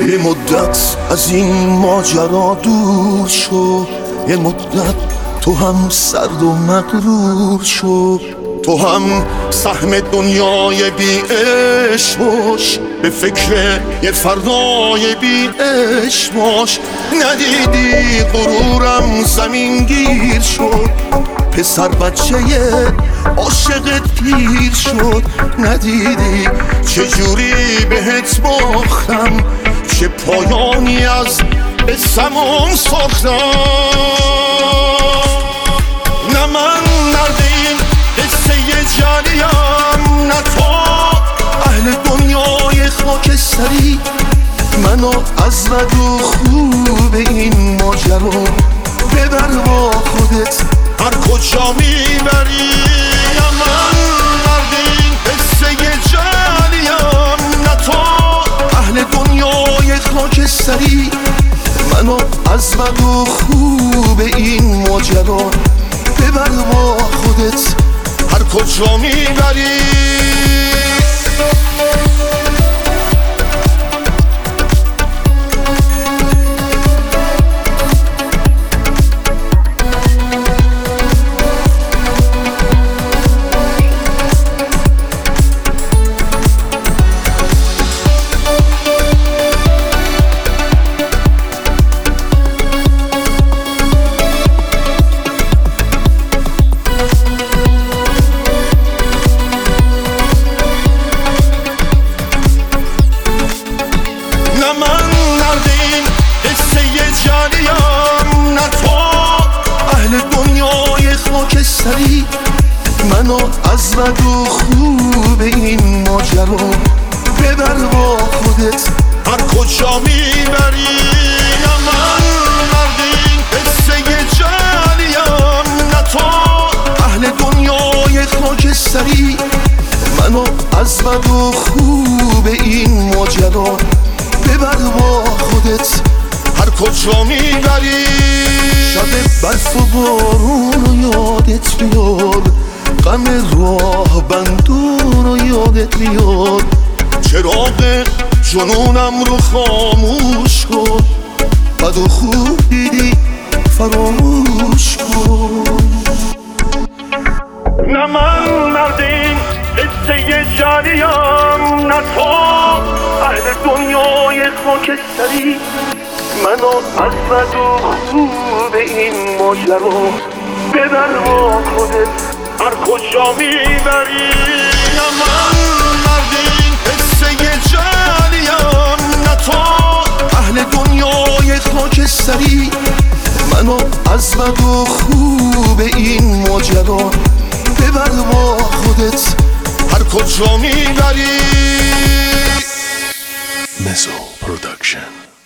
یه مدت از این ماجرا دور شو، یه مدت تو هم سرد و مغرور شو، تو هم سهم دنیای بی عشق باش، به فکر یه فردای بی عشق باش. ندیدی غرورم زمین گیر شد، پسر بچه عاشقت پیر شد. ندیدی چجوری بهت باختم، چه پایانی از قصه‌مون ساختم. نه من مرد این قصه جریم، نه تو اهل دنیای خاکستری. منو از بد و خوب این ماجرا ببر با خودت هر کجا میبری. نه من مرد این قصه جریم، نه تو اهل دنیای خاکستری. منو از بد و خوب این ماجرا ببر با خودت هر کجا میبری. منو از بد و خوب این ماجرا ببر با خودت هر کجا میبری. نه من مرد این قصه جریم، نه تو اهل دنیای خاکستری. منو از بد و خوب این ماجرا ببر با خودت هر کجا میبری. شب برف و بارون رو یادت بیاد، غم راه بندون رو یادت بیاد. چراغ جنونم رو خاموش کن، بد و خوب دیدی فراموش کن. نه من مرد این قصه جریم، نه تو اهل دنیای خاکستری. منو از بد و خوب این ماجرا ببر با خودت هر کجا میبری. نه من مرد این قصه جریم، نه تو اهل دنیای خاکستری. منو از بد و خوب این ماجرا ببر با خودت هر کجا میبری. مزو پروداکشن.